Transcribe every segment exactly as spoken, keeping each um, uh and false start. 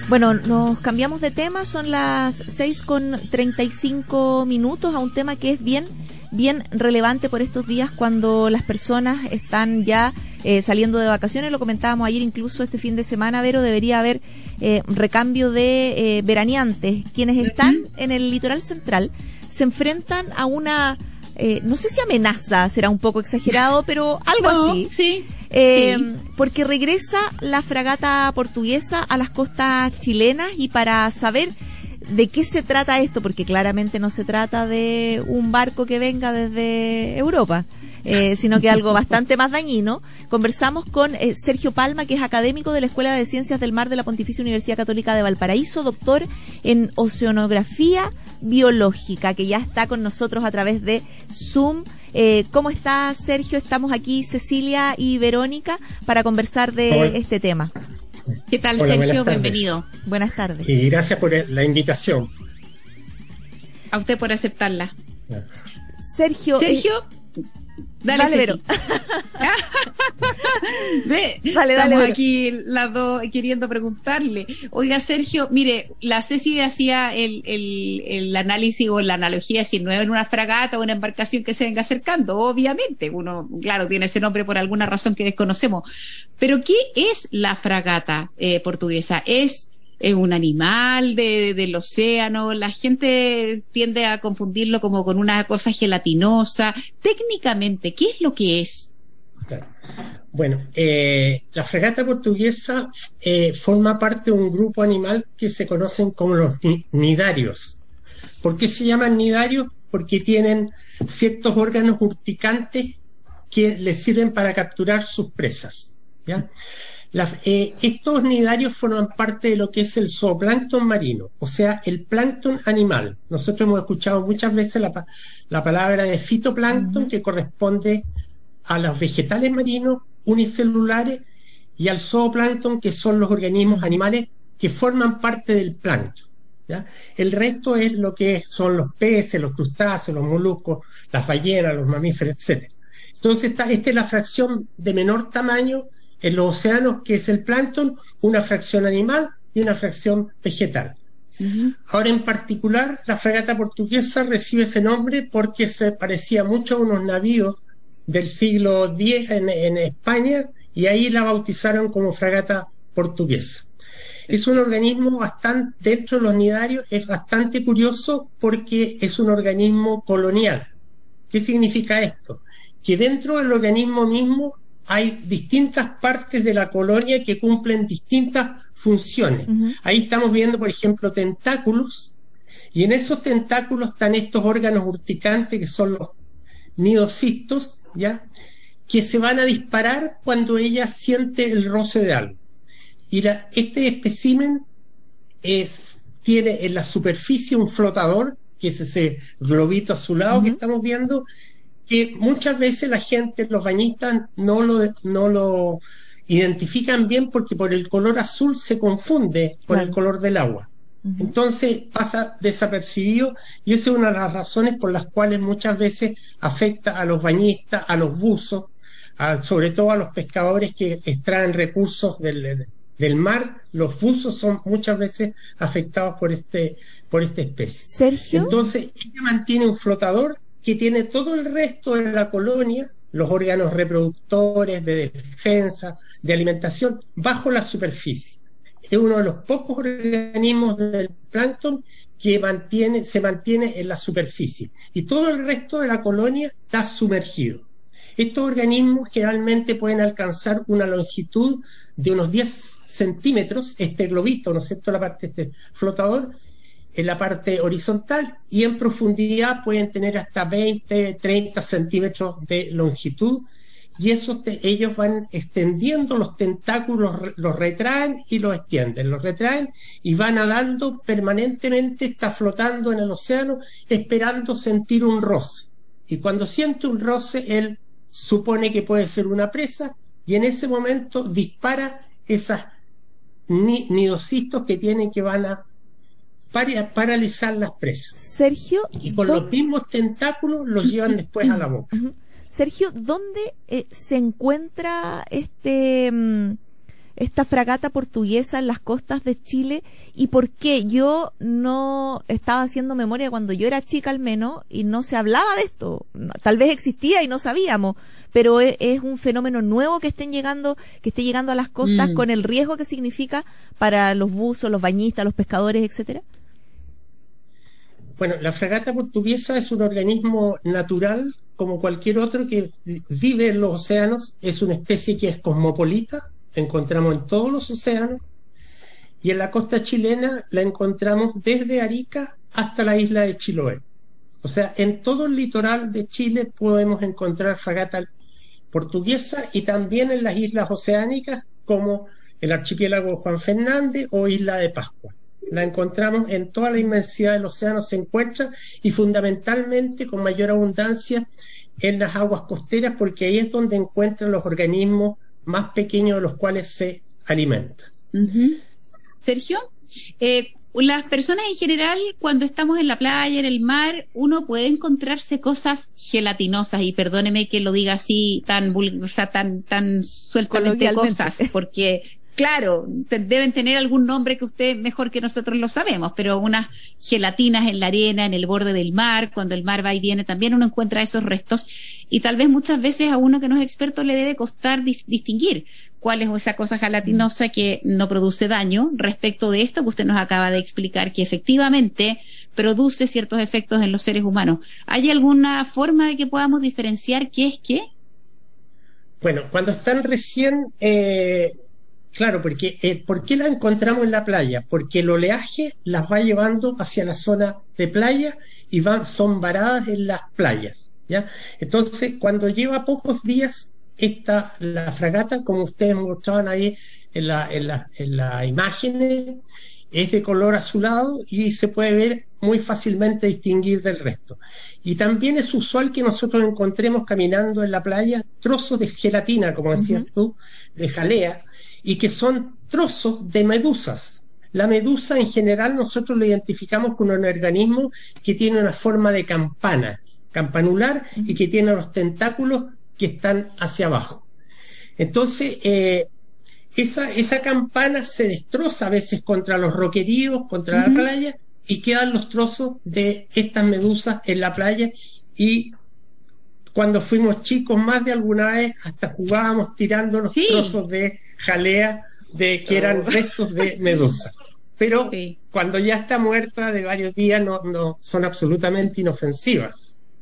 Bueno, nos cambiamos de tema, son las seis con treinta y cinco minutos a un tema que es bien, bien relevante por estos días cuando las personas están ya eh, saliendo de vacaciones. Lo comentábamos ayer, incluso este fin de semana, Vero, debería haber eh, recambio de eh, veraneantes. Quienes están uh-huh. en el litoral central se enfrentan a una, eh, no sé si amenaza, será un poco exagerado, pero algo no, así. Sí. Eh, sí. Porque regresa la fragata portuguesa a las costas chilenas, y para saber de qué se trata esto, porque claramente no se trata de un barco que venga desde Europa, eh, sino que algo bastante más dañino, conversamos con eh, Sergio Palma, que es académico de la Escuela de Ciencias del Mar de la Pontificia Universidad Católica de Valparaíso, doctor en oceanografía biológica, que ya está con nosotros a través de Zoom. Eh, ¿Cómo está, Sergio? Estamos aquí Cecilia y Verónica para conversar de Hola. este tema. ¿Qué tal, Hola, Sergio? Buenas Bienvenido. Buenas tardes. Y gracias por la invitación. A usted por aceptarla. Sergio. Sergio, eh, dale, dale, Vero. Ve, dale, estamos dale, aquí las dos queriendo preguntarle. Oiga, Sergio, mire, la Ceci hacía el, el, el análisis o la analogía, si no es en una fragata o una embarcación que se venga acercando, obviamente, uno, claro, tiene ese nombre por alguna razón que desconocemos. Pero ¿qué es la fragata eh, portuguesa? ¿Es es un animal de, del océano? La gente tiende a confundirlo como con una cosa gelatinosa. Técnicamente, ¿qué es lo que es? Claro. Bueno, eh, la fragata portuguesa eh, forma parte de un grupo animal que se conocen como los nidarios. ¿Por qué se llaman nidarios? Porque tienen ciertos órganos urticantes que les sirven para capturar sus presas, ¿ya? La, eh, estos nidarios forman parte de lo que es el zooplancton marino, o sea, el plancton animal. Nosotros hemos escuchado muchas veces la, la palabra de fitoplancton, uh-huh. que corresponde a los vegetales marinos unicelulares, y al zooplancton, que son los organismos animales que forman parte del plancton, ¿ya? El resto es lo que son los peces, los crustáceos, los moluscos, las ballenas, los mamíferos, etcétera. Entonces, esta, esta es la fracción de menor tamaño en los océanos, que es el plancton, una fracción animal y una fracción vegetal. Uh-huh. Ahora, en particular, la fragata portuguesa recibe ese nombre porque se parecía mucho a unos navíos del siglo diez en, en España, y ahí la bautizaron como fragata portuguesa. Es un organismo bastante, dentro de los nidarios, es bastante curioso porque es un organismo colonial. ¿Qué significa esto? Que dentro del organismo mismo hay distintas partes de la colonia que cumplen distintas funciones. Uh-huh. Ahí estamos viendo, por ejemplo, tentáculos, y en esos tentáculos están estos órganos urticantes que son los nidocistos, ¿ya? Que se van a disparar cuando ella siente el roce de algo. Y la, este espécimen es, tiene en la superficie un flotador, que es ese globito azulado uh-huh. que estamos viendo, que muchas veces la gente, los bañistas, no lo, no lo identifican bien porque por el color azul se confunde con claro. el color del agua. Uh-huh. Entonces pasa desapercibido, y esa es una de las razones por las cuales muchas veces afecta a los bañistas, a los buzos, a, sobre todo a los pescadores que extraen recursos del, del mar. Los buzos son muchas veces afectados por este, por esta especie. Sergio. Entonces ella mantiene un flotador que tiene todo el resto de la colonia, los órganos reproductores, de defensa, de alimentación, bajo la superficie. Es uno de los pocos organismos del plancton que mantiene, se mantiene en la superficie, y todo el resto de la colonia está sumergido. Estos organismos generalmente pueden alcanzar una longitud de unos diez centímetros, este globito, ¿no es cierto?, la parte de este flotador, en la parte horizontal, y en profundidad pueden tener hasta veinte, treinta centímetros de longitud, y esos te, ellos van extendiendo los tentáculos, los retraen y los extienden, los retraen y van nadando permanentemente, está flotando en el océano esperando sentir un roce, y cuando siente un roce él supone que puede ser una presa, y en ese momento dispara esas ni, nidocistos que tienen, que van a para paralizar las presas. Sergio, y con ¿dónde? Los mismos tentáculos los llevan después a la boca. Sergio, ¿dónde eh, se encuentra este esta fragata portuguesa en las costas de Chile y por qué? Yo no estaba haciendo memoria cuando yo era chica al menos y no se hablaba de esto. Tal vez existía y no sabíamos, pero es, es un fenómeno nuevo que estén llegando, que esté llegando a las costas mm. con el riesgo que significa para los buzos, los bañistas, los pescadores, etcétera. Bueno, la fragata portuguesa es un organismo natural como cualquier otro que vive en los océanos. Es una especie que es cosmopolita, la encontramos en todos los océanos, y en la costa chilena la encontramos desde Arica hasta la isla de Chiloé. O sea, en todo el litoral de Chile podemos encontrar fragata portuguesa y también en las islas oceánicas como el archipiélago de Juan Fernández o Isla de Pascua. La encontramos en toda la inmensidad del océano, se encuentra, y fundamentalmente con mayor abundancia en las aguas costeras, porque ahí es donde encuentran los organismos más pequeños de los cuales se alimenta. Uh-huh. Sergio, eh, las personas en general, cuando estamos en la playa, en el mar, uno puede encontrarse cosas gelatinosas, y perdóneme que lo diga así tan, o sea, tan, tan sueltamente cosas, porque claro, te, deben tener algún nombre que usted mejor que nosotros lo sabemos, pero unas gelatinas en la arena, en el borde del mar, cuando el mar va y viene, también uno encuentra esos restos, y tal vez muchas veces a uno que no es experto le debe costar di- distinguir cuál es esa cosa gelatinosa que no produce daño respecto de esto que usted nos acaba de explicar, que efectivamente produce ciertos efectos en los seres humanos. ¿Hay alguna forma de que podamos diferenciar qué es qué? Bueno, cuando están recién... Eh... Claro, porque eh, ¿por qué las encontramos en la playa? Porque el oleaje las va llevando hacia la zona de playa y van, son varadas en las playas, ¿ya? Entonces, cuando lleva pocos días esta, la fragata, como ustedes mostraban ahí en la, en la, en la imagen, es de color azulado y se puede ver muy fácilmente distinguir del resto. Y también es usual que nosotros encontremos caminando en la playa trozos de gelatina, como decías uh-huh. tú, de jalea, y que son trozos de medusas. La medusa en general nosotros la identificamos con un organismo que tiene una forma de campana, campanular, y que tiene los tentáculos que están hacia abajo. Entonces, eh, esa, esa campana se destroza a veces contra los roqueríos, contra uh-huh. la playa, y quedan los trozos de estas medusas en la playa. Y cuando fuimos chicos, más de alguna vez hasta jugábamos tirando los sí. trozos de jalea de que eran oh. restos de medusa, pero sí. cuando ya está muerta de varios días no, no son absolutamente inofensivas.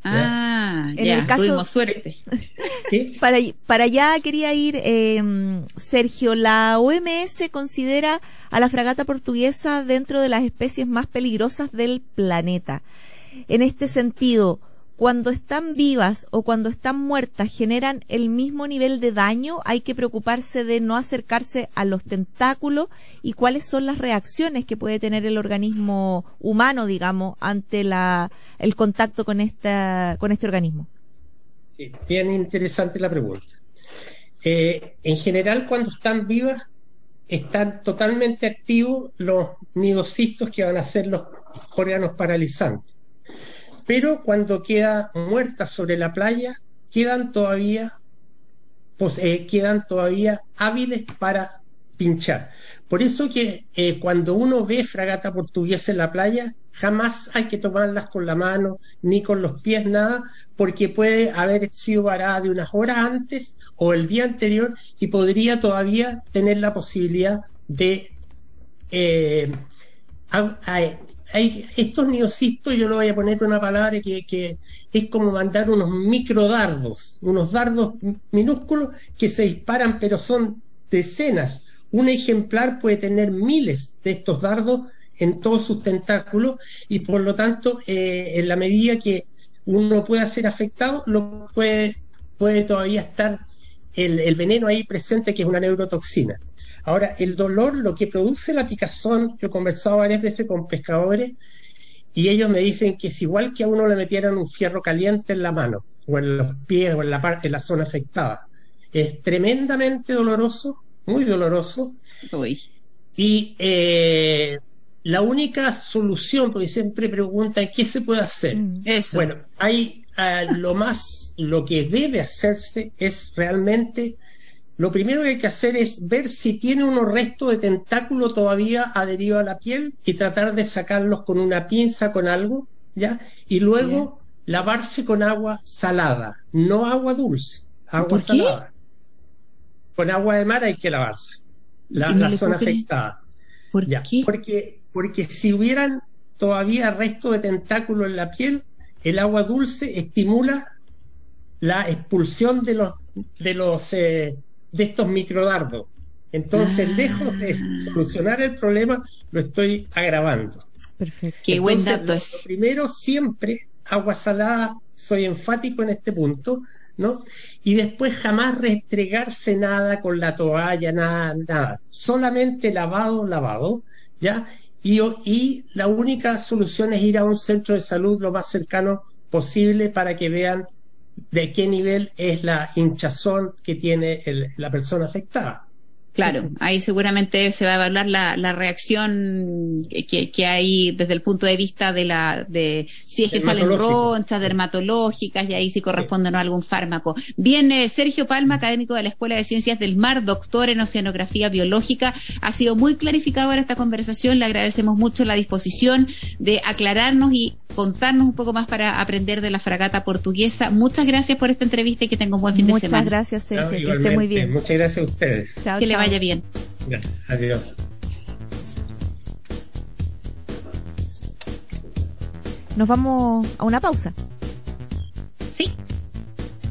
Ah, en ya, el caso, tuvimos suerte. ¿Sí? Para, para allá quería ir, eh, Sergio, la O M S considera a la fragata portuguesa dentro de las especies más peligrosas del planeta. En este sentido, cuando están vivas o cuando están muertas, ¿generan el mismo nivel de daño? ¿Hay que preocuparse de no acercarse a los tentáculos? ¿Y cuáles son las reacciones que puede tener el organismo humano, digamos, ante la, el contacto con, esta, con este organismo? Sí, bien interesante la pregunta. Eh, en general, cuando están vivas, están totalmente activos los miocistos que van a ser los órganos paralizantes. Pero cuando queda muerta sobre la playa, quedan todavía, pues, eh, quedan todavía hábiles para pinchar. Por eso que eh, cuando uno ve fragata portuguesa en la playa, jamás hay que tomarlas con la mano, ni con los pies, nada, porque puede haber sido varada de unas horas antes o el día anterior y podría todavía tener la posibilidad de... Eh, a, a, Hay estos miocistos, yo le voy a poner una palabra que, que es como mandar unos microdardos, unos dardos minúsculos que se disparan, pero son decenas. Un ejemplar puede tener miles de estos dardos en todos sus tentáculos y por lo tanto, eh, en la medida que uno pueda ser afectado, lo puede, puede todavía estar el, el veneno ahí presente, que es una neurotoxina. Ahora, el dolor, lo que produce la picazón, yo he conversado varias veces con pescadores y ellos me dicen que es igual que a uno le metieran un fierro caliente en la mano o en los pies o en la, parte, en la zona afectada. Es tremendamente doloroso, muy doloroso. Uy. Y eh, la única solución, porque siempre preguntan ¿qué se puede hacer? Mm, eso. Bueno, hay uh, lo más, lo que debe hacerse es realmente lo primero que hay que hacer es ver si tiene unos restos de tentáculo todavía adheridos a la piel y tratar de sacarlos con una pinza, con algo, ¿ya? Y luego sí. lavarse con agua salada, no agua dulce, agua ¿Por salada. qué? Con agua de mar hay que lavarse la, la zona afectada. ¿Por ya, qué? Porque, porque si hubieran todavía restos de tentáculo en la piel, el agua dulce estimula la expulsión de los de los eh, de estos microdardos. Entonces, ah. lejos de solucionar el problema, lo estoy agravando. Perfecto. Qué Entonces, buen dato lo, es. Lo primero, siempre agua salada, soy enfático en este punto, ¿no? Y después jamás restregarse nada con la toalla, nada, nada. Solamente lavado, lavado, ¿ya? Y, y la única solución es ir a un centro de salud lo más cercano posible para que vean de qué nivel es la hinchazón que tiene el, la persona afectada. Claro, ahí seguramente se va a evaluar la, la reacción que, que hay desde el punto de vista de la de si es que salen ronchas dermatológicas y ahí sí corresponde sí. no a algún fármaco. Bien, eh, Sergio Palma, académico de la Escuela de Ciencias del Mar, doctor en Oceanografía Biológica, ha sido muy clarificadora esta conversación, le agradecemos mucho la disposición de aclararnos y contarnos un poco más para aprender de la fragata portuguesa. Muchas gracias por esta entrevista y que tenga un buen fin Muchas de semana. Muchas gracias, Sergio, no, que esté muy bien. Muchas gracias a ustedes. Chao, que chao. le vaya bien. Gracias. Adiós. Nos vamos a una pausa.